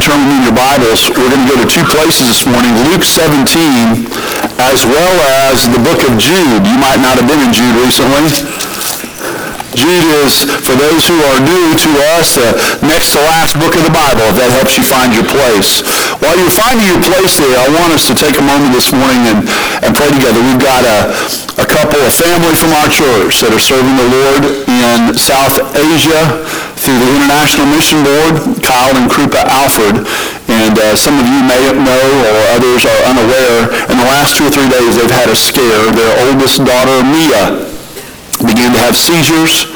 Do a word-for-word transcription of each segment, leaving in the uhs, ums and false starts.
turn with me in your Bibles, we're going to go to two places this morning, Luke seventeen, as well as the book of Jude. You might not have been in Jude recently. Jude is, for those who are new to us, the next to last book of the Bible, if that helps you find your place. While you're finding your place there, I want us to take a moment this morning and, and pray together. We've got a, a couple, a family from our church that are serving the Lord in South Asia through the International Mission Board, Kyle and Krupa Alfred. And uh, some of you may know, or others are unaware, in the last two or three days they've had a scare. Their oldest daughter, Mia, began to have seizures,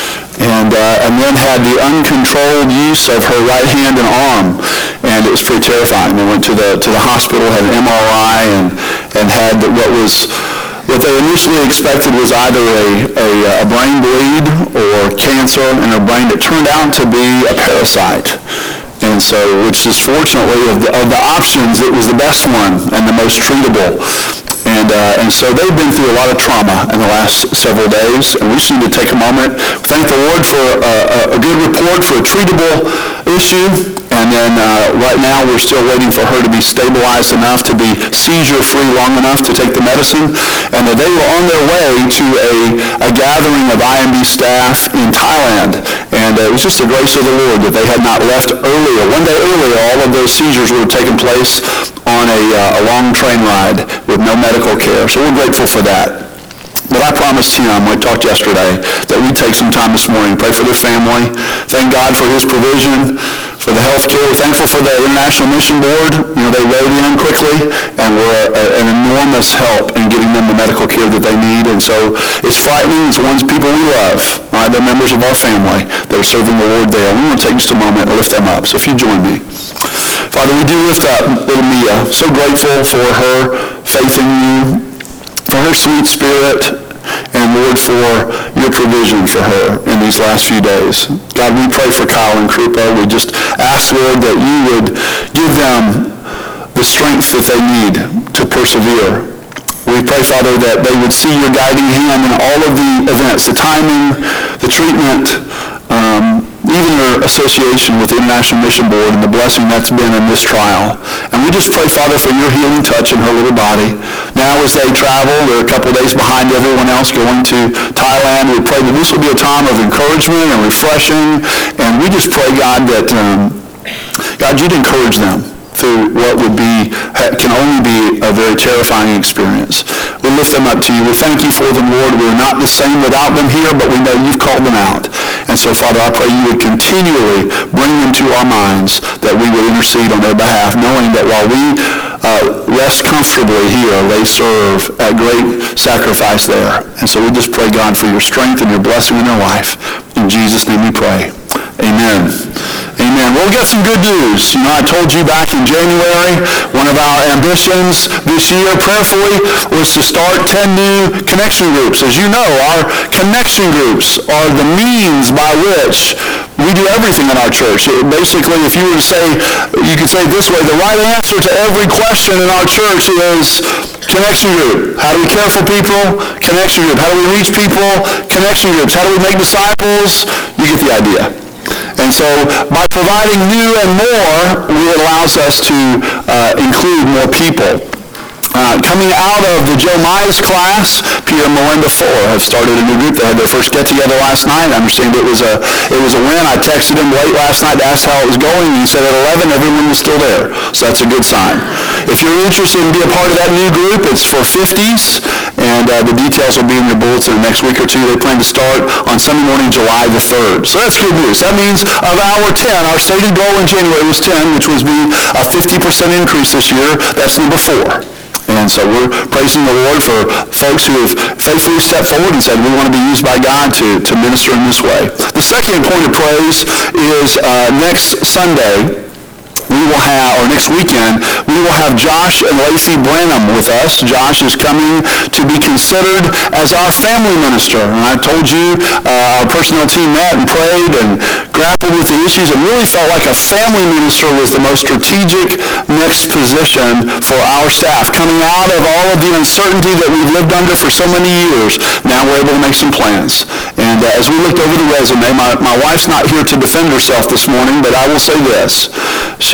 and uh, and then had the uncontrolled use of her right hand and arm, and it was pretty terrifying. They went to the to the hospital, had an M R I, and and had what was what they initially expected was either a a, a brain bleed or cancer in her brain. It turned out to be a parasite. And so, which is fortunately, of the, of the options, it was the best one and the most treatable. And uh, and so they've been through a lot of trauma in the last several days, and we just need to take a moment, thank the Lord for a, a good report for a treatable issue, and then uh, right now we're still waiting for her to be stabilized enough to be seizure-free long enough to take the medicine, and that they were on their way to a, a gathering of I M B staff in Thailand, and uh, it was just the grace of the Lord that they had not left earlier. One day earlier, all of those seizures would have taken place on a, uh, a long train ride with no medical care. So we're grateful for that. But I promised Tim, we talked yesterday, that we'd take some time this morning, pray for their family, thank God for his provision, for the health care. We're thankful for the International Mission Board. You know, they rode in quickly and were a, a, an enormous help in getting them the medical care that they need. And so it's frightening. It's the ones people we love. Right? They're members of our family that are serving the Lord there. We want to take just a moment and lift them up. So if you join me. Father, we do lift up little Mia. So grateful for her faith in you, for her sweet spirit, and Lord, for your provision for her in these last few days. God, we pray for Kyle and Krupa. We just ask, Lord, that you would give them the strength that they need to persevere. We pray, Father, that they would see your guiding hand in all of the events, the timing, the treatment, um, even their association with the International Mission Board and the blessing that's been in this trial. And we just pray, Father, for your healing touch in her little body. Now as they travel, they're a couple of days behind everyone else going to Thailand. We pray that this will be a time of encouragement and refreshing. And we just pray, God, that, um, God, you'd encourage them through what would be, can only be a very terrifying experience. We lift them up to you. We thank you for them, Lord. We're not the same without them here, but we know you've called them out. And so, Father, I pray you would continually bring them to our minds, that we would intercede on their behalf, knowing that while we uh, rest comfortably here, they serve at great sacrifice there. And so we just pray, God, for your strength and your blessing in their life. In Jesus' name we pray. Amen. Amen. Well, we got some good news. You know, I told you back in January, one of our ambitions this year, prayerfully, was to start ten new connection groups. As you know, our connection groups are the means by which we do everything in our church. It, basically, if you were to say, you could say it this way, the right answer to every question in our church is connection group. How do we care for people? Connection group. How do we reach people? Connection groups. How do we make disciples? You get the idea. And so by providing new and more, it allows us to uh, include more people. Uh, coming out of the Joe Mize class, Peter and Melinda Fuller have started a new group. They had their first get-together last night. I understand it was a it was a win. I texted him late last night to ask how it was going, and he said at eleven, everyone was still there. So that's a good sign. If you're interested in being a part of that new group, it's for fifties, and uh, the details will be in your bulletin the next week or two. They plan to start on Sunday morning, July the third. So that's good news. That means of our ten, our stated goal in January was ten, which was be a fifty percent increase this year. That's number four. And so we're praising the Lord for folks who have faithfully stepped forward and said, we want to be used by God to, to minister in this way. The second point of praise is uh, next Sunday, we will have, or next weekend, we will have Josh and Lacey Branham with us. Josh is coming to be considered as our family minister. And I told you, uh, our personnel team met and prayed and grappled with the issues and really felt like a family minister was the most strategic next position for our staff. Coming out of all of the uncertainty that we've lived under for so many years, now we're able to make some plans. And uh, as we looked over the resume, my, my wife's not here to defend herself this morning, but I will say this. She,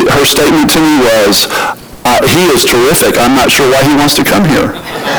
her statement to me was, uh, he is terrific. I'm not sure why he wants to come here.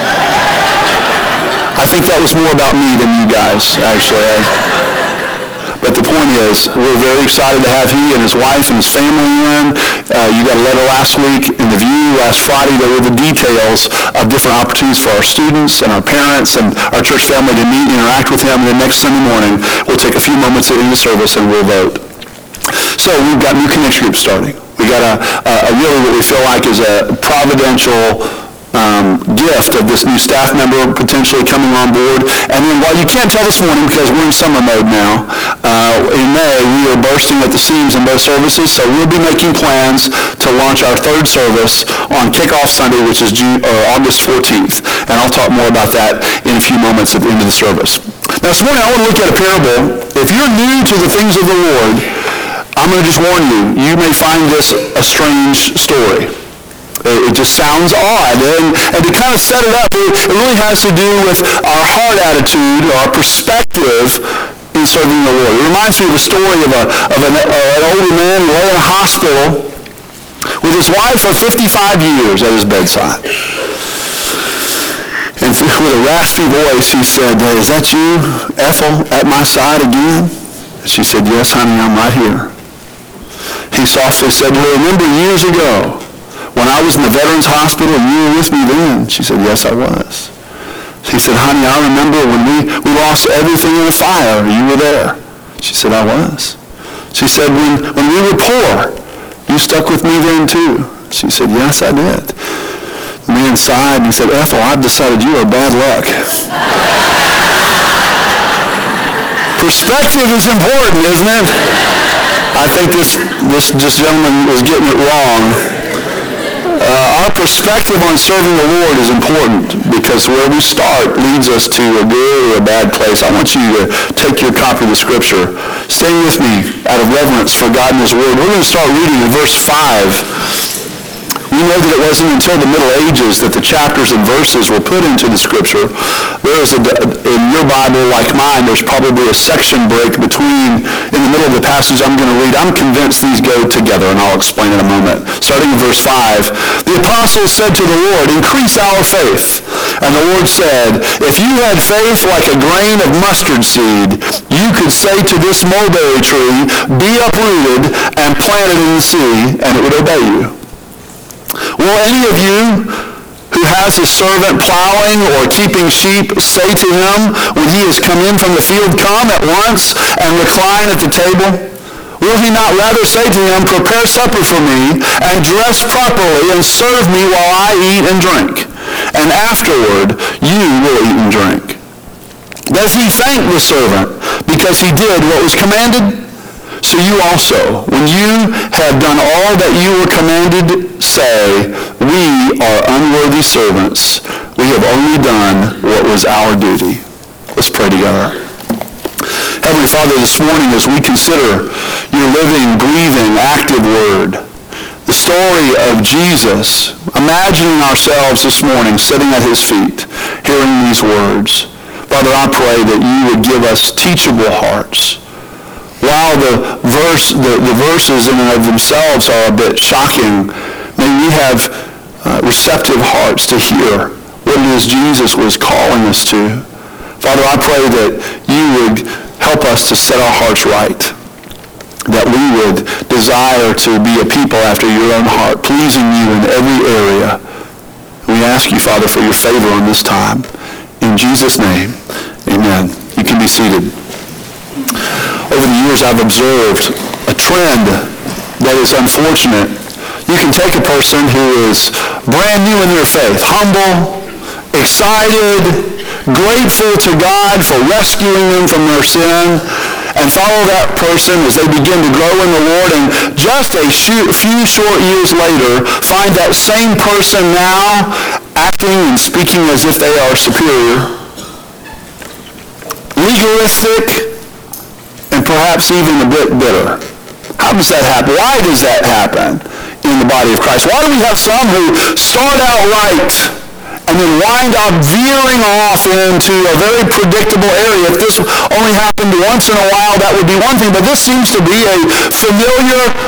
I think that was more about me than you guys, actually. But the point is, we're very excited to have he and his wife and his family in. Uh, you got a letter last week in the View last Friday. There were the details of different opportunities for our students and our parents and our church family to meet and interact with him. And then next Sunday morning, we'll take a few moments at the end of the service and we'll vote. So we've got new connection groups starting. We got a, a, a really what we feel like is a providential Um, gift of this new staff member potentially coming on board. And then while you can't tell this morning because we're in summer mode now, uh, in May we are bursting at the seams in both services, so we'll be making plans to launch our third service on Kickoff Sunday, which is June, or August fourteenth. And I'll talk more about that in a few moments at the end of the service. Now this morning I want to look at a parable. If you're new to the things of the Lord, I'm going to just warn you, you may find this a strange story. It just sounds odd. And, and to kind of set it up, it, it really has to do with our heart attitude, our perspective in serving the Lord. It reminds me of the story of, a, of an, uh, an older man who lay in a hospital with his wife for fifty-five years at his bedside. And with a raspy voice, he said, "Is that you, Ethel, at my side again?" She said, "Yes, honey, I'm right here." He softly said, "Well, remember years ago, when I was in the Veterans Hospital and you were with me then?" She said, "Yes, I was." He said, "Honey, I remember when we, we lost everything in the fire. You were there." She said, "I was." She said, when, when we were poor, you stuck with me then too." She said, "Yes, I did." The man sighed and he said, "Ethel, I've decided you are bad luck." Perspective is important, isn't it? I think this, this, this gentleman was getting it wrong. Uh, our perspective on serving the Lord is important because where we start leads us to a good or a bad place. I want you to take your copy of the Scripture. Stay with me out of reverence for God and His Word. We're going to start reading in verse five. We know that it wasn't until the Middle Ages that the chapters and verses were put into the Scripture. There is a, in your Bible, like mine, there's probably a section break between, in the middle of the passage I'm going to read. I'm convinced these go together, and I'll explain in a moment. Starting in verse five, the apostles said to the Lord, "Increase our faith." And the Lord said, "If you had faith like a grain of mustard seed, you could say to this mulberry tree, 'Be uprooted and planted in the sea,' and it would obey you. Will any of you who has a servant plowing or keeping sheep say to him when he has come in from the field, 'Come at once and recline at the table'? Will he not rather say to him, 'Prepare supper for me and dress properly and serve me while I eat and drink, and afterward you will eat and drink'? Does he thank the servant because he did what was commanded? So you also, when you have done all that you were commanded, say, 'We are unworthy servants. We have only done what was our duty.'" Let's pray together. Heavenly Father, this morning as we consider your living, breathing, active word, the story of Jesus, imagining ourselves this morning sitting at his feet, hearing these words, Father, I pray that you would give us teachable hearts. While the verse, the, the verses in and of themselves are a bit shocking, may we have uh, receptive hearts to hear what it is Jesus was calling us to. Father, I pray that you would help us to set our hearts right, that we would desire to be a people after your own heart, pleasing you in every area. We ask you, Father, for your favor on this time. In Jesus' name, amen. You can be seated. Over the years, I've observed a trend that is unfortunate. You can take a person who is brand new in their faith, humble, excited, grateful to God for rescuing them from their sin, and follow that person as they begin to grow in the Lord, and just a few short years later, find that same person now acting and speaking as if they are superior, legalistic, and perhaps even a bit bitter. How does that happen? Why does that happen in the body of Christ? Why do we have some who start out right and then wind up veering off into a very predictable area? If this only happened once in a while, that would be one thing, but this seems to be a familiar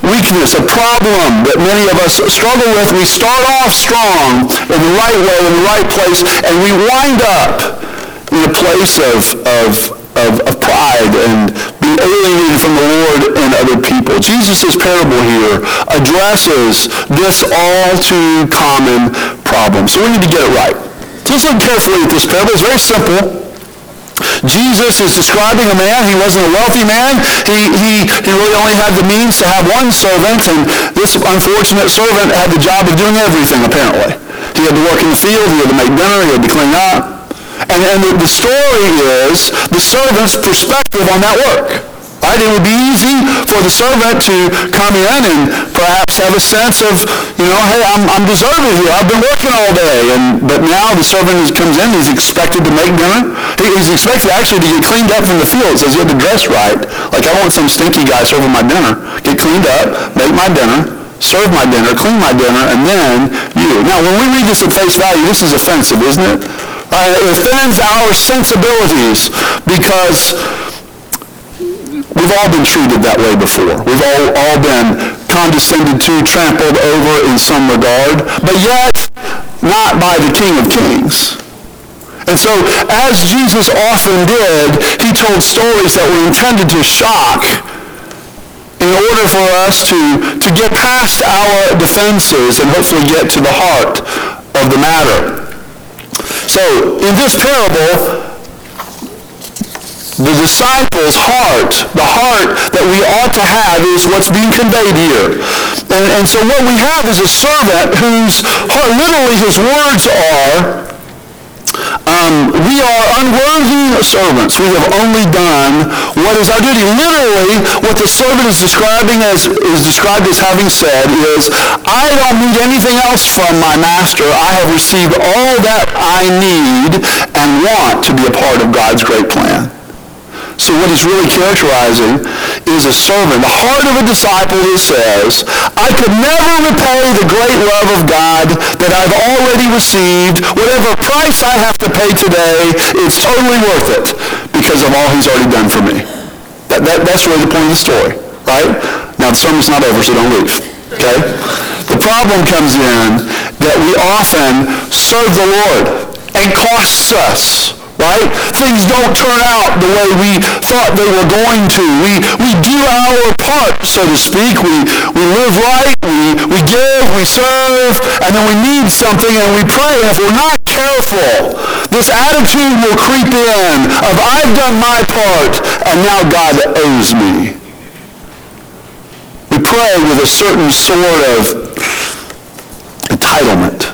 weakness, a problem that many of us struggle with. We start off strong in the right way, in the right place, and we wind up in a place of, of, of, of pride and being alienated from the Lord and other people. Jesus' parable here addresses this all too common problem. So we need to get it right. So let's look carefully at this parable. It's very simple. Jesus is describing a man. He wasn't a wealthy man. He, he, he really only had the means to have one servant, and this unfortunate servant had the job of doing everything, apparently. He had to work in the field. He had to make dinner. He had to clean up. And, and the, the story is the servant's perspective on that work. Right? It would be easy for the servant to come in and perhaps have a sense of, you know, hey, I'm, I'm deserving here. I've been working all day. And But now the servant who comes in, he's expected to make dinner. He, he's expected actually to get cleaned up from the field. It says you have to dress right. Like, I want some stinky guy serving my dinner. Get cleaned up, make my dinner, serve my dinner, clean my dinner, and then you. Now, when we read this at face value, this is offensive, isn't it? Uh, it offends our sensibilities because we've all been treated that way before. We've all, all been condescended to, trampled over in some regard, but yet not by the King of Kings. And so, as Jesus often did, he told stories that were intended to shock in order for us to, to get past our defenses and hopefully get to the heart of the matter. So, in this parable, the disciples' heart, the heart that we ought to have is what's being conveyed here. And, and so what we have is a servant whose heart, literally his words are, um, we are unworthy servants. We have only done what is our duty. Literally, what the servant is describing as is described as having said is, I don't need anything else from my master. I have received all that I need and want to be a part of God's great plan. So what he's really characterizing is a servant, the heart of a disciple who says, I could never repay the great love of God that I've already received. Whatever price I have to pay today, it's totally worth it because of all he's already done for me. That, that, that's really the point of the story, right? Now, the sermon's not over, so don't leave, okay? The problem comes in that we often serve the Lord, and it costs us. Right? Things don't turn out the way we thought they were going to. We we do our part, so to speak. We we live right, we, we give, we serve, and then we need something and we pray. And if we're not careful, this attitude will creep in of I've done my part and now God owes me. We pray with a certain sort of entitlement.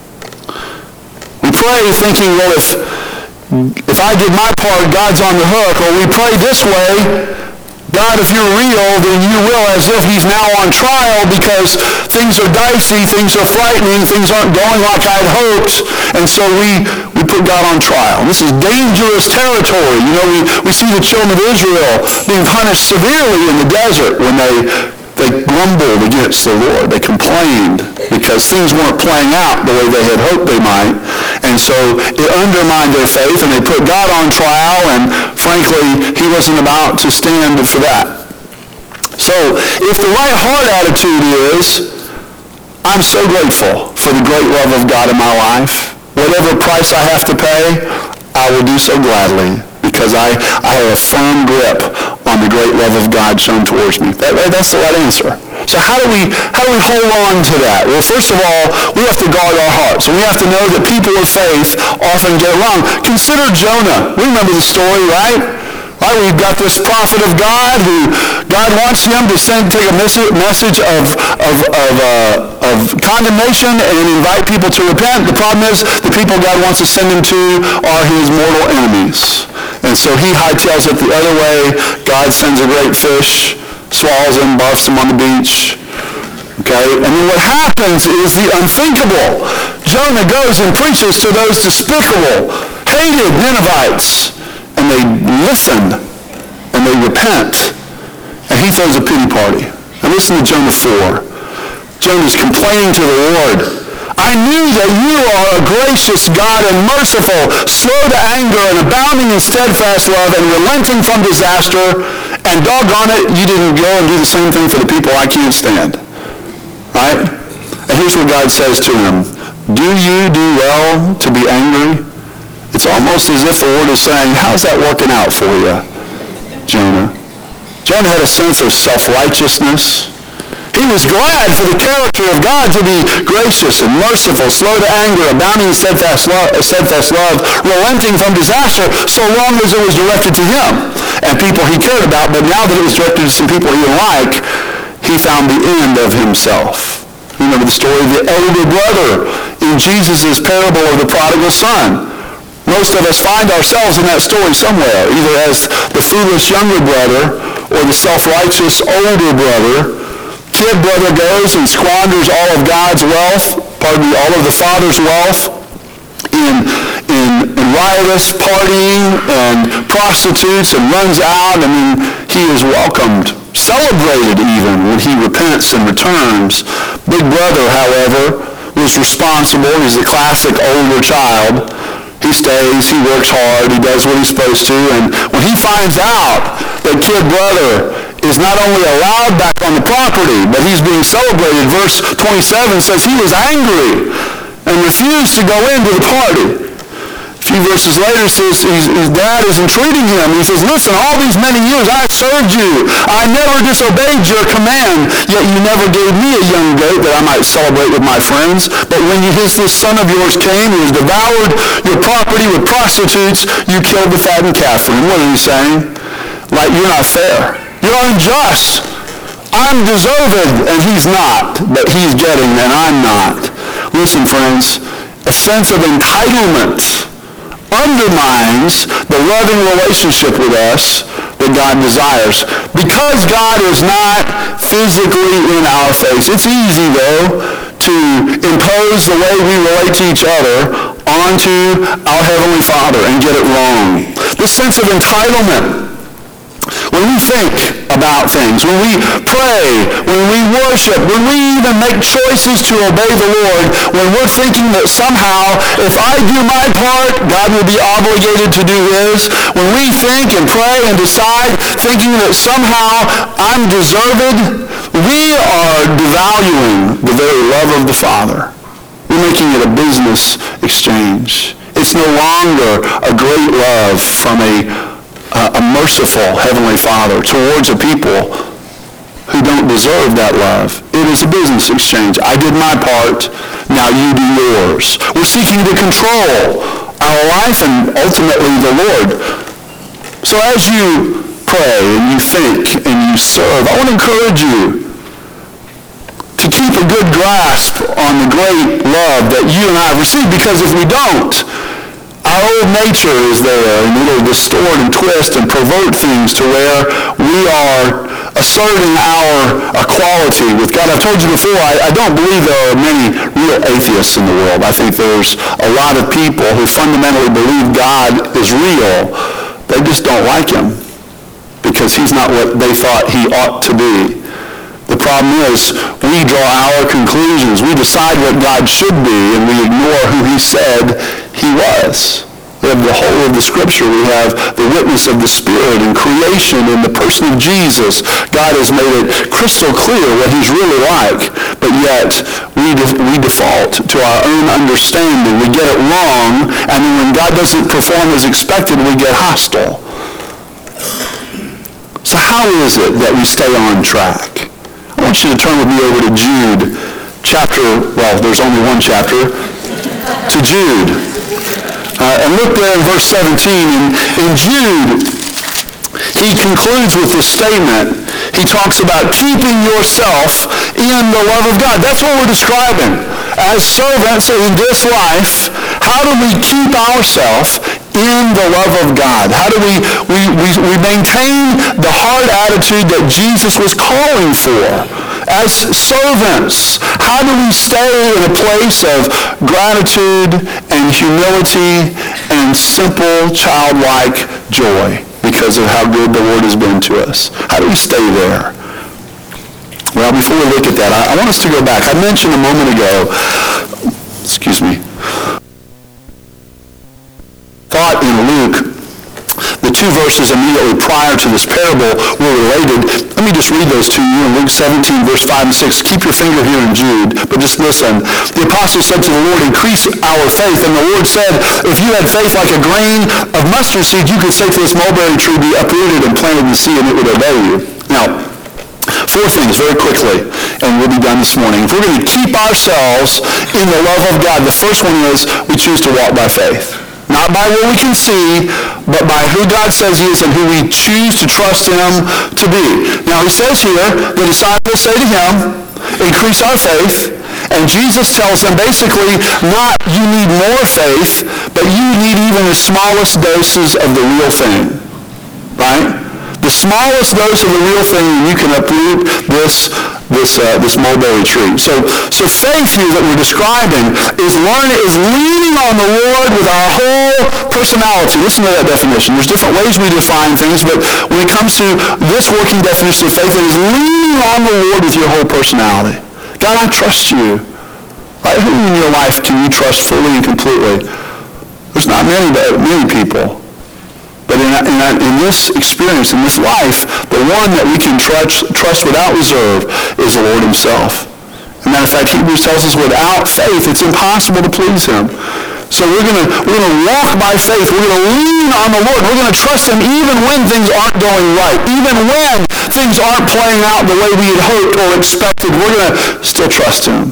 We pray thinking, well, if If I did my part, God's on the hook. Or we pray this way, God, if you're real, then you will, as if he's now on trial because things are dicey, things are frightening, things aren't going like I'd hoped. And so we, we put God on trial. This is dangerous territory. You know, we, we see the children of Israel being punished severely in the desert when they They grumbled against the Lord. They complained because things weren't playing out the way they had hoped they might. And so it undermined their faith, and they put God on trial, and frankly, he wasn't about to stand for that. So if the right heart attitude is, I'm so grateful for the great love of God in my life. Whatever price I have to pay, I will do so gladly, because I, I have a firm grip on the great love of God shown towards me. That, that's the right answer. So how do we how do we hold on to that? Well, first of all, we have to guard our hearts. And we have to know that people of faith often get it wrong. Consider Jonah. We remember the story, right? Right, we've got this prophet of God who God wants him to send, take a message of, of, of, uh, of condemnation and invite people to repent. The problem is the people God wants to send him to are his mortal enemies. And so he hightails it the other way. God sends a great fish, swallows him, barfs him on the beach. Okay? And then what happens is the unthinkable. Jonah goes and preaches to those despicable, hated Ninevites. And they listen, and they repent, and he throws a pity party. And listen to Jonah four. Jonah's complaining to the Lord. I knew that you are a gracious God and merciful, slow to anger and abounding in steadfast love and relenting from disaster. And doggone it, you didn't go and do the same thing for the people I can't stand. Right? And here's what God says to him. Do you do well to be angry? It's almost as if the Lord is saying, how's that working out for you, Jonah? Jonah had a sense of self-righteousness. He was glad for the character of God to be gracious and merciful, slow to anger, abounding in steadfast love, steadfast love, relenting from disaster, so long as it was directed to him and people he cared about. But now that it was directed to some people he didn't like, he found the end of himself. Remember the story of the elder brother in Jesus' parable of the prodigal son. Most of us find ourselves in that story somewhere, either as the foolish younger brother or the self-righteous older brother. Kid brother goes and squanders all of God's wealth, pardon me, all of the Father's wealth in, in, in riotous partying and prostitutes and runs out, and then he is welcomed, celebrated even, when he repents and returns. Big brother, however, was responsible. He's the classic older child. He stays, he works hard, he does what he's supposed to, and when he finds out that kid brother is not only allowed back on the property, but he's being celebrated, verse twenty-seven says he was angry and refused to go into the party. A few verses later says his, his dad is entreating him. He says, listen, all these many years I have served you. I never disobeyed your command, yet you never gave me a young goat that I might celebrate with my friends. But when you, his, this son of yours came who has devoured your property with prostitutes, you killed the fattened calf. And what are you saying? Like, you're not fair. You're unjust. I'm deserved, and he's not, but he's getting, and I'm not. Listen, friends, a sense of entitlement undermines the loving relationship with us that God desires. Because God is not physically in our face, it's easy, though, to impose the way we relate to each other onto our Heavenly Father and get it wrong. This sense of entitlement, when we think about things, when we pray, when we worship, when we even make choices to obey the Lord, when we're thinking that somehow if I do my part, God will be obligated to do his, when we think and pray and decide thinking that somehow I'm deserved, we are devaluing the very love of the Father. We're making it a business exchange. It's no longer a great love from a Uh, a merciful Heavenly Father towards a people who don't deserve that love. It is a business exchange. I did my part, now you do yours. We're seeking to control our life and ultimately the Lord. So as you pray and you think and you serve, I want to encourage you to keep a good grasp on the great love that you and I have received, because if we don't, our old nature is there, and it'll distort and twist and pervert things to where we are asserting our equality with God. I've told you before, I, I don't believe there are many real atheists in the world. I think there's a lot of people who fundamentally believe God is real. They just don't like him because he's not what they thought he ought to be. The problem is we draw our conclusions. We decide what God should be, and we ignore who he said he was. We have the whole of the Scripture. We have the witness of the Spirit and creation in the person of Jesus. God has made it crystal clear what he's really like, but yet we, de- we default to our own understanding. We get it wrong, and then when God doesn't perform as expected, we get hostile. So how is it that we stay on track? I want you to turn with me over to Jude, chapter, well, there's only one chapter, to Jude. Uh, and look there in verse seventeen. In, in Jude, he concludes with this statement. He talks about keeping yourself in the love of God. That's what we're describing. As servants in this life, how do we keep ourselves in the love of God? How do we, we, we, we maintain the hard attitude that Jesus was calling for? As servants, how do we stay in a place of gratitude and humility and simple childlike joy because of how good the Lord has been to us? How do we stay there? Well, before we look at that, I, I want us to go back. I mentioned a moment ago, excuse me, thought in Luke the two verses immediately prior to this parable were related. Let me just read those to you in Luke seventeen, verse five and six. Keep your finger here in Jude, but just listen. The apostle said to the Lord, increase our faith. And the Lord said, if you had faith like a grain of mustard seed, you could say to this mulberry tree, be uprooted and planted in the sea, and it would obey you. Now, four things very quickly, and we'll be done this morning. If we're going to keep ourselves in the love of God, the first one is we choose to walk by faith. Not by what we can see, but by who God says he is and who we choose to trust him to be. Now he says here, the disciples say to him, increase our faith. And Jesus tells them basically, not you need more faith, but you need even the smallest doses of the real thing. Right? The smallest dose of the real thing, and you can uproot this this uh, this mulberry tree. So so faith here that we're describing is learning is leaning on the Lord with our whole personality. Listen to that definition. There's different ways we define things, but when it comes to this working definition of faith, it is leaning on the Lord with your whole personality. God, I trust you. Right? Who in your life can you trust fully and completely? There's not many, but many people. But in, in, in this experience, in this life, the one that we can trust, trust without reserve is the Lord himself. As a matter of fact, Hebrews tells us without faith, it's impossible to please him. So we're going to we're going to walk by faith. We're going to lean on the Lord. We're going to trust him even when things aren't going right. Even when things aren't playing out the way we had hoped or expected, we're going to still trust him.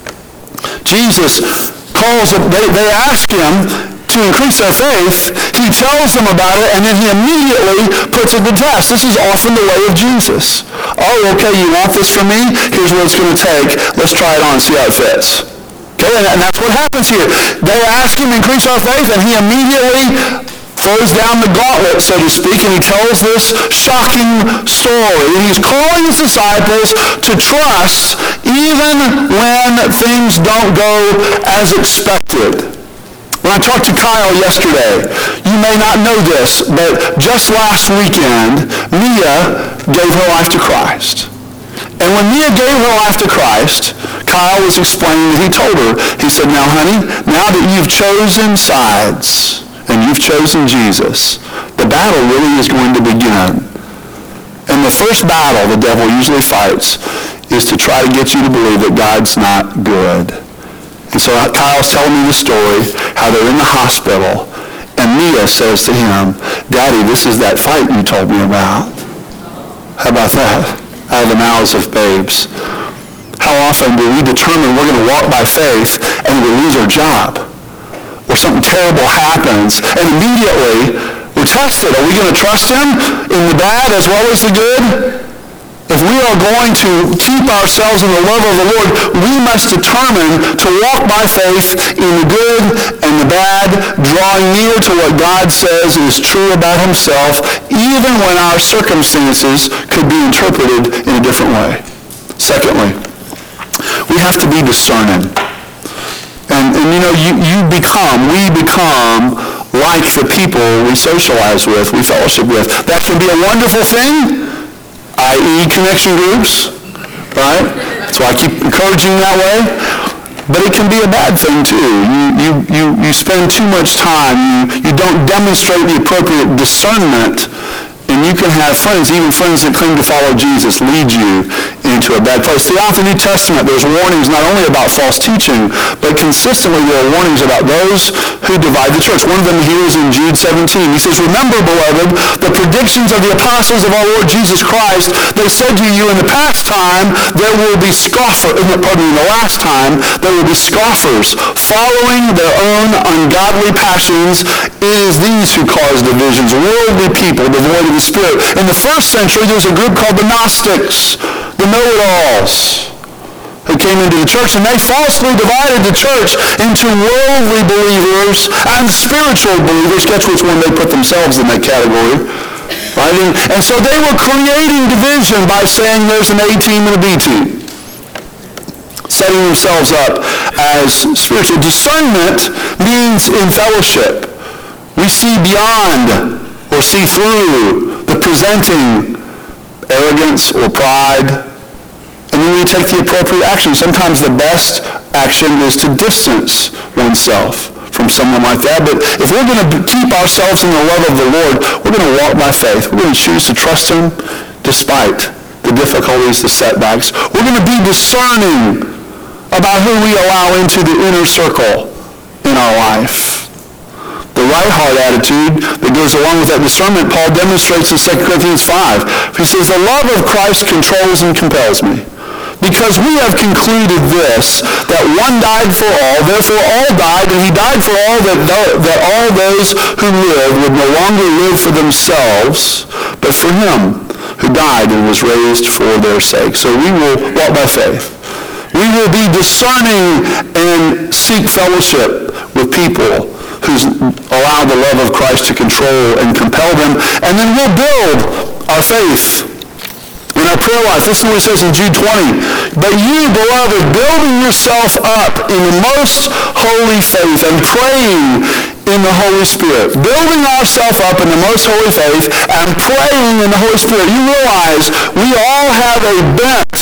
Jesus calls, they, they ask him to increase their faith. He tells them about it, and then he immediately puts it to test. This is often the way of Jesus. Oh, okay, you want this from me? Here's what it's going to take. Let's try it on and see how it fits. Okay, and that's what happens here. They ask him to increase our faith, and he immediately throws down the gauntlet, so to speak, and he tells this shocking story. And he's calling his disciples to trust even when things don't go as expected. When I talked to Kyle yesterday, you may not know this, but just last weekend, Mia gave her life to Christ. And when Mia gave her life to Christ, Kyle was explaining that he told her, he said, now honey, now that you've chosen sides and you've chosen Jesus, the battle really is going to begin. And the first battle the devil usually fights is to try to get you to believe that God's not good. And so Kyle's telling me the story, how they're in the hospital, and Mia says to him, Daddy, this is that fight you told me about. How about that? Out of the mouths of babes. How often do we determine we're going to walk by faith and we lose our job? Or something terrible happens, and immediately we're tested. Are we going to trust him in the bad as well as the good? If we are going to keep ourselves in the love of the Lord, we must determine to walk by faith in the good and the bad, drawing near to what God says is true about himself, even when our circumstances could be interpreted in a different way. Secondly, we have to be discerning. And, and you know, you, you become, we become like the people we socialize with, we fellowship with. That can be a wonderful thing, that is connection groups, right? That's why I keep encouraging that way. But it can be a bad thing too. You, you, you, you spend too much time. You, you don't demonstrate the appropriate discernment. And you can have friends, even friends that claim to follow Jesus, lead you into a bad place. Throughout the New Testament, there's warnings not only about false teaching, but consistently there are warnings about those who divide the church. One of them here is in Jude seventeen. He says, remember, beloved, the predictions of the apostles of our Lord Jesus Christ. They said to you in the past time, there will be scoffers, pardon me, in the last time, there will be scoffers, following their own ungodly passions. It is these who cause divisions, worldly people, devoid of the Spirit. In the first century, there was a group called the Gnostics, the know-it-alls, who came into the church, and they falsely divided the church into worldly believers and spiritual believers. Guess which one they put themselves in that category? Right? And, and so they were creating division by saying there's an A team and a B team, setting themselves up as spiritual. Discernment means in fellowship. We see beyond or see through the presenting arrogance or pride, and then we take the appropriate action. Sometimes the best action is to distance oneself from someone like that. But if we're going to keep ourselves in the love of the Lord, we're going to walk by faith. We're going to choose to trust him despite the difficulties, the setbacks. We're going to be discerning about who we allow into the inner circle in our life. The right heart attitude that goes along with that discernment, Paul demonstrates in Second Corinthians five. He says, the love of Christ controls and compels me. Because we have concluded this, that one died for all, therefore all died, and he died for all, that, that all those who live would no longer live for themselves, but for him who died and was raised for their sake. So we will walk by faith. We will be discerning and seek fellowship with people who allow the love of Christ to control and compel them, and then we'll build our faith in our prayer life. Listen to what it says in Jude twenty. But you, beloved, building yourself up in the most holy faith and praying in the Holy Spirit. Building ourselves up in the most holy faith and praying in the Holy Spirit. You realize we all have a bent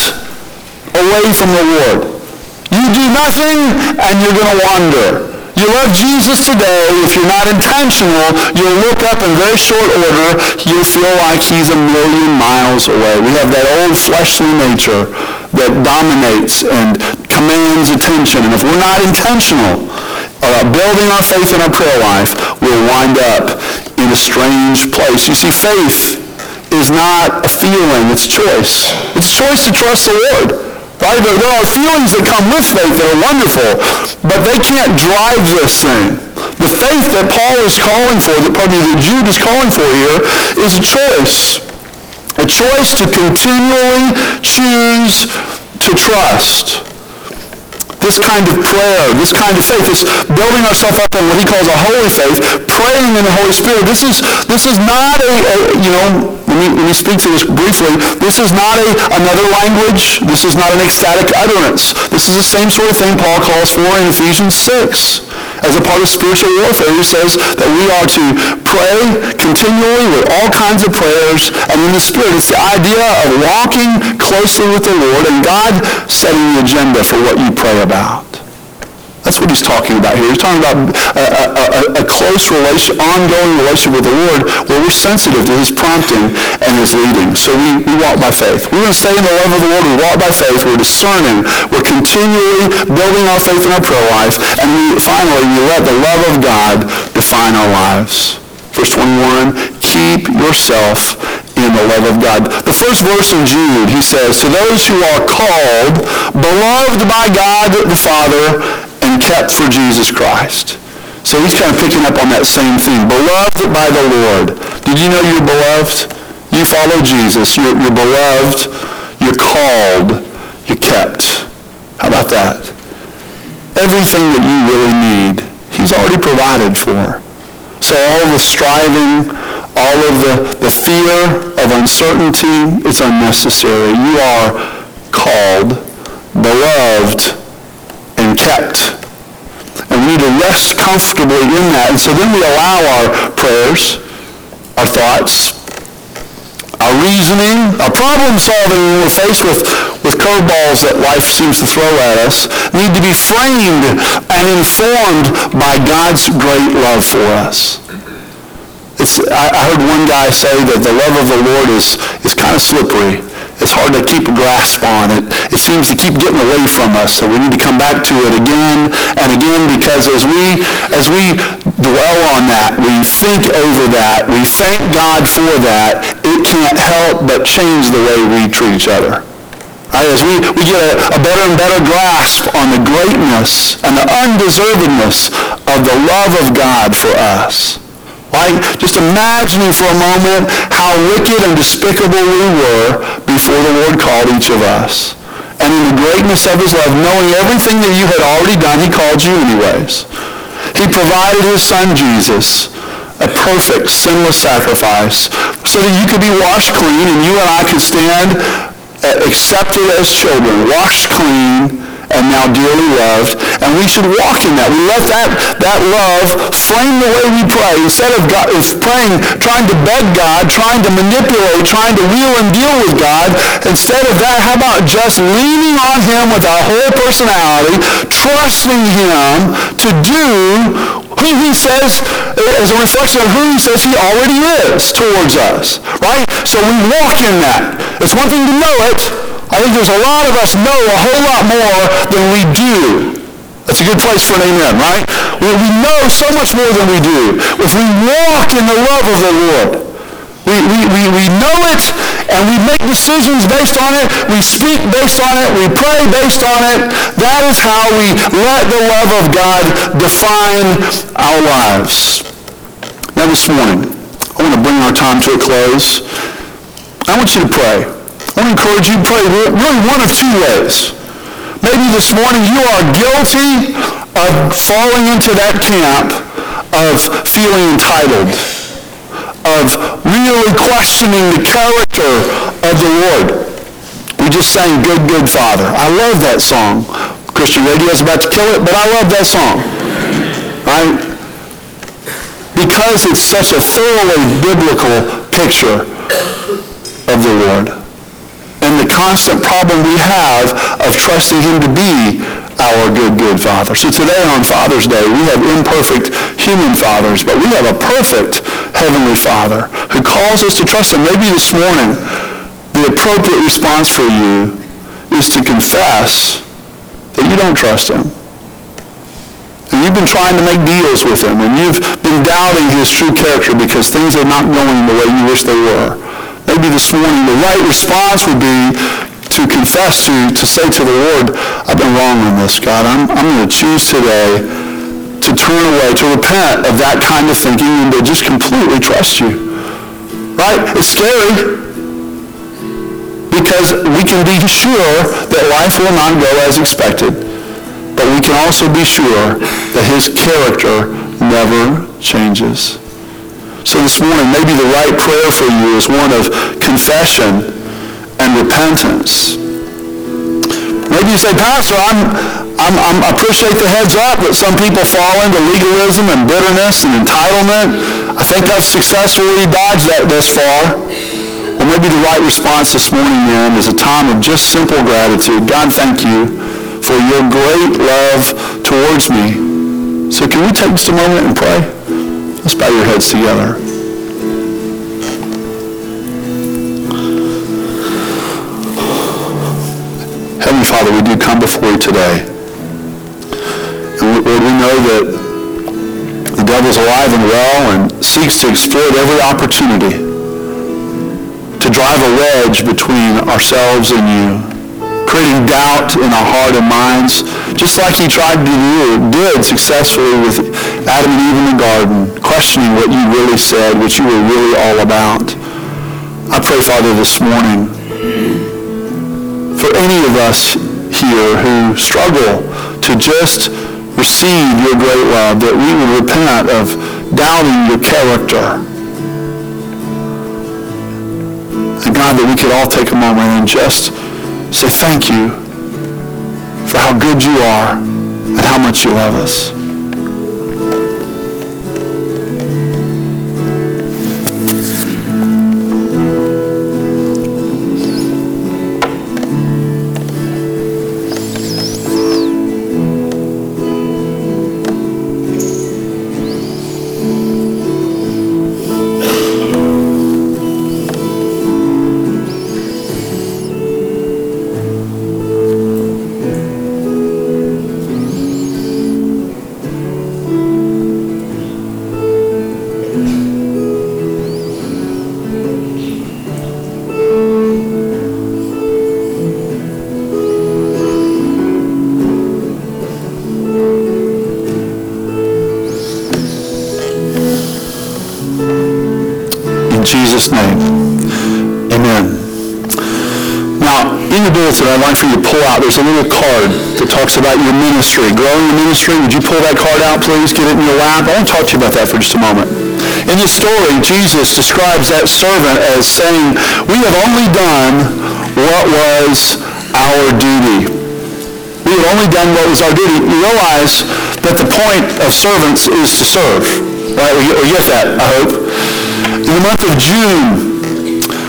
away from the Lord. You do nothing and you're going to wander. You love Jesus today, if you're not intentional, you'll look up in very short order, you'll feel like he's a million miles away. We have that old fleshly nature that dominates and commands attention. And if we're not intentional about building our faith in our prayer life, we'll wind up in a strange place. You see, faith is not a feeling, it's a choice. It's a choice to trust the Lord. Right? There are feelings that come with faith that are wonderful, but they can't drive this thing. The faith that Paul is calling for, that pardon me, that Jude is calling for here, is a choice. A choice to continually choose to trust. This kind of prayer, this kind of faith, this building ourselves up in what he calls a holy faith, praying in the Holy Spirit. This is this is not a, a you know, let me, let me speak to this briefly. This is not a another language. This is not an ecstatic utterance. This is the same sort of thing Paul calls for in Ephesians six. As a part of spiritual warfare, he says that we are to pray continually with all kinds of prayers, and in the Spirit, it's the idea of walking closely with the Lord and God setting the agenda for what you pray about. That's what he's talking about here. He's talking about a, a, a close relation, ongoing relationship with the Lord where we're sensitive to his prompting and his leading. So we, we walk by faith. We're going to stay in the love of the Lord. We walk by faith. We're discerning. We're continually building our faith in our prayer life. And we, finally, we let the love of God define our lives. Verse twenty-one, keep yourself in the love of God. The first verse in Jude, he says, to those who are called, beloved by God the Father, and kept for Jesus Christ. So he's kind of picking up on that same theme. Beloved by the Lord. Did you know you're beloved? You follow Jesus. You're, you're beloved. You're called. You're kept. How about that? Everything that you really need, he's already provided for. So all the striving, all of the, the fear of uncertainty, it's unnecessary. You are called, beloved, and kept. And we need to rest comfortably in that. And so then we allow our prayers, our thoughts, our reasoning, our problem solving when we're faced with, with curveballs that life seems to throw at us, need to be framed and informed by God's great love for us. It's, I, I heard one guy say that the love of the Lord is, is kind of slippery. It's hard to keep a grasp on it. It seems to keep getting away from us, so we need to come back to it again and again, because as we as we dwell on that, we think over that, we thank God for that, it can't help but change the way we treat each other. Right? As we, we get a, a better and better grasp on the greatness and the undeservedness of the love of God for us. Like, just imagining for a moment how wicked and despicable we were before the Lord called each of us. And in the greatness of his love, knowing everything that you had already done, he called you anyways. He provided his son Jesus, a perfect, sinless sacrifice, so that you could be washed clean and you and I could stand accepted as children, washed clean, and now dearly loved, and we should walk in that. We let that, that love frame the way we pray. Instead of, God, of praying, trying to beg God, trying to manipulate, trying to wheel and deal with God, instead of that, how about just leaning on him with our whole personality, trusting him to do who he says, as a reflection of who he says he already is towards us, right? So we walk in that. It's one thing to know it. I think there's a lot of us know a whole lot more than we do. That's a good place for an amen, right? We, we know so much more than we do. If we walk in the love of the Lord, we, we, we, we know it, and we make decisions based on it. We speak based on it. We pray based on it. That is how we let the love of God define our lives. Now this morning, I want to bring our time to a close. I want you to pray. I want to encourage you to pray really one of two ways. Maybe this morning you are guilty of falling into that camp of feeling entitled, of really questioning the character of the Lord. We just sang Good, Good Father. I love that song. Christian radio is about to kill it, but I love that song. Right? Because it's such a thoroughly biblical picture of the Lord. And the constant problem we have of trusting him to be our good, good Father. So today on Father's Day, we have imperfect human fathers, but we have a perfect Heavenly Father who calls us to trust him. Maybe this morning, the appropriate response for you is to confess that you don't trust him. And you've been trying to make deals with him, and you've been doubting his true character because things are not going the way you wish they were. Maybe this morning the right response would be to confess, to, to say to the Lord, I've been wrong on this, God. I'm, I'm going to choose today to turn away, to repent of that kind of thinking and to just completely trust you. Right? It's scary because we can be sure that life will not go as expected, but we can also be sure that his character never changes. So this morning, maybe the right prayer for you is one of confession and repentance. Maybe you say, Pastor, I'm, I'm, I'm, I appreciate the heads up that some people fall into legalism and bitterness and entitlement. I think I've successfully dodged that thus far. Well, maybe the right response this morning, then, is a time of just simple gratitude. God, thank you for your great love towards me. So can we take just a moment and pray? Let's bow your heads together. Heavenly Father, we do come before you today. And Lord, we know that the devil's alive and well and seeks to exploit every opportunity to drive a wedge between ourselves and you, creating doubt in our heart and minds, just like he tried to do, did successfully with Adam and Eve in the garden, questioning what you really said, what you were really all about. I pray, Father, this morning, for any of us here who struggle to just receive your great love, that we would repent of doubting your character. And God, that we could all take a moment and just say thank you for how good you are and how much you love us. Jesus' name, amen. Now, in the bulletin, I'd like for you to pull out, there's a little card that talks about your ministry, growing your ministry. Would you pull that card out, please? Get it in your lap. I want to talk to you about that for just a moment. In this story, Jesus describes that servant as saying, we have only done what was our duty. We have only done what was our duty. You realize that the point of servants is to serve. Right? We get that, I hope. In the month of June,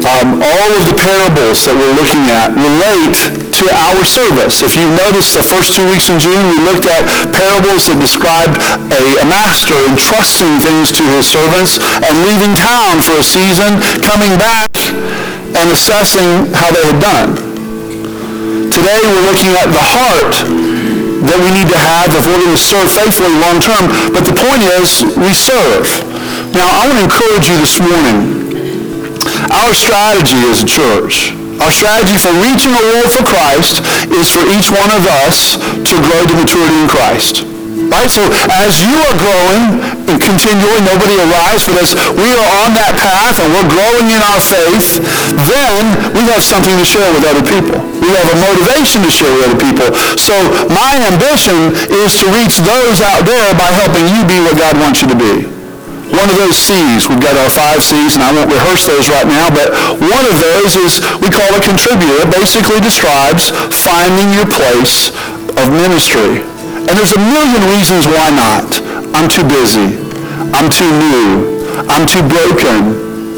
Um, all of the parables that we're looking at relate to our service. If you notice, the first two weeks in June, we looked at parables that described a, a master entrusting things to his servants and leaving town for a season, coming back and assessing how they had done. Today, we're looking at the heart that we need to have if we're going to serve faithfully long term. But the point is, we serve. Now, I want to encourage you this morning. Our strategy as a church, our strategy for reaching the world for Christ is for each one of us to grow to maturity in Christ. Right? So as you are growing and continually, nobody arrives, but as we are on that path and we're growing in our faith, then we have something to share with other people. We have a motivation to share with other people. So my ambition is to reach those out there by helping you be what God wants you to be. One of those C's, we've got our five C's, and I won't rehearse those right now, but one of those is, we call it contributor. It basically describes finding your place of ministry. And there's a million reasons why not. I'm too busy. I'm too new. I'm too broken.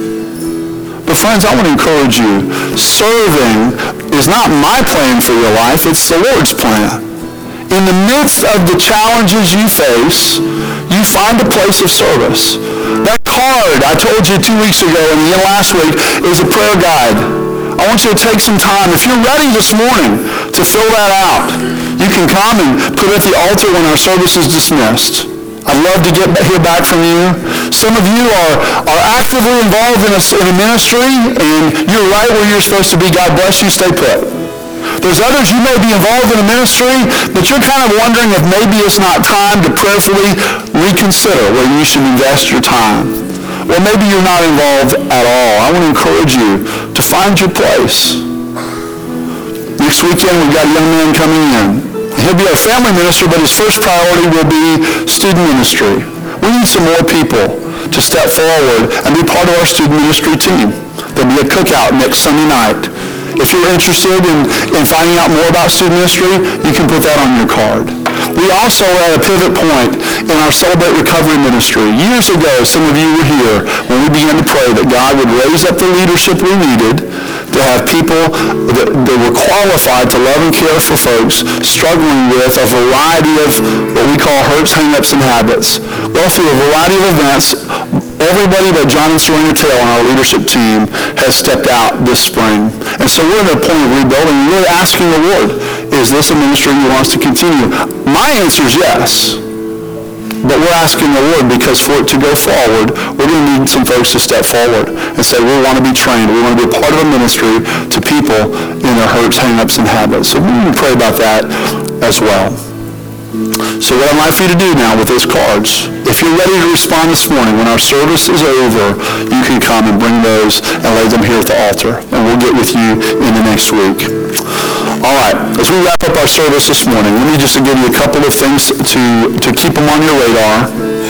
But friends, I want to encourage you. Serving is not my plan for your life. It's the Lord's plan. In the midst of the challenges you face, you find a place of service. That card I told you two weeks ago and again last week is a prayer guide. I want you to take some time. If you're ready this morning to fill that out, you can come and put it at the altar when our service is dismissed. I'd love to get hear back from you. Some of you are, are actively involved in a, in a ministry, and you're right where you're supposed to be. God bless you. Stay put. There's others, you may be involved in a ministry, but you're kind of wondering if maybe it's not time to prayerfully reconsider where you should invest your time. Or maybe you're not involved at all. I want to encourage you to find your place. Next weekend, we've got a young man coming in. He'll be our family minister, but his first priority will be student ministry. We need some more people to step forward and be part of our student ministry team. There'll be a cookout next Sunday night. If you're interested in, in finding out more about student ministry, you can put that on your card. We also are at a pivot point in our Celebrate Recovery ministry. Years ago, some of you were here when we began to pray that God would raise up the leadership we needed to have people that, that were qualified to love and care for folks struggling with a variety of what we call hurts, hang-ups, and habits. Well, through a variety of events, everybody but John and Serena Tail on our leadership team has stepped out this spring. And so we're at a point of rebuilding. We're really asking the Lord, is this a ministry He wants to continue? My answer is yes. But we're asking the Lord because for it to go forward, we're going to need some folks to step forward and say, we want to be trained. We want to be a part of a ministry to people in their hurts, hang-ups, and habits. So we need to pray about that as well. So what I'd like for you to do now with those cards, if you're ready to respond this morning, when our service is over, you can come and bring those and lay them here at the altar, and we'll get with you in the next week. All right, as we wrap up our service this morning, let me just give you a couple of things to, to keep them on your radar.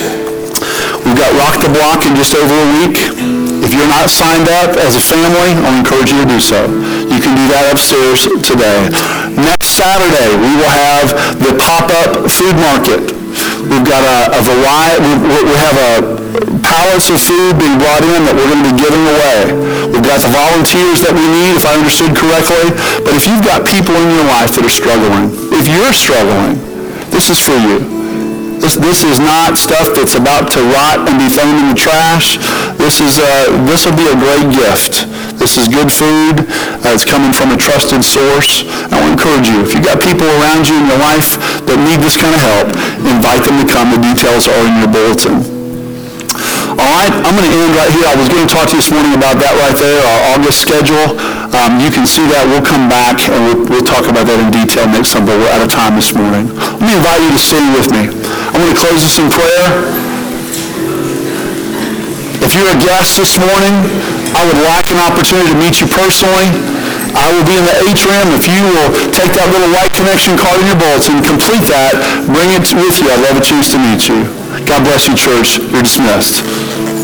We've got Rock the Block in just over a week. If you're not signed up as a family, I'll encourage you to do so. You can do that upstairs today. Next Saturday, we will have the pop-up food market. We've got a, a variety, we, we have a pallets of food being brought in that we're going to be giving away. We've got the volunteers that we need, if I understood correctly. But if you've got people in your life that are struggling, if you're struggling, this is for you. This, this is not stuff that's about to rot and be thrown in the trash. This is uh, this will be a great gift. This is good food. Uh, it's coming from a trusted source. I want to encourage you. If you've got people around you in your life that need this kind of help, invite them to come. The details are in your bulletin. All right, I'm going to end right here. I was going to talk to you this morning about that right there, our August schedule. Um, you can see that. We'll come back and we'll, we'll talk about that in detail next time, but we're out of time this morning. Let me invite you to sing with me. I'm going to close this in prayer. If you're a guest this morning, I would like an opportunity to meet you personally. I will be in the atrium. If you will take that little white connection card in your bulletin, complete that, bring it with you. I'd love a chance to meet you. God bless you, church. You're dismissed.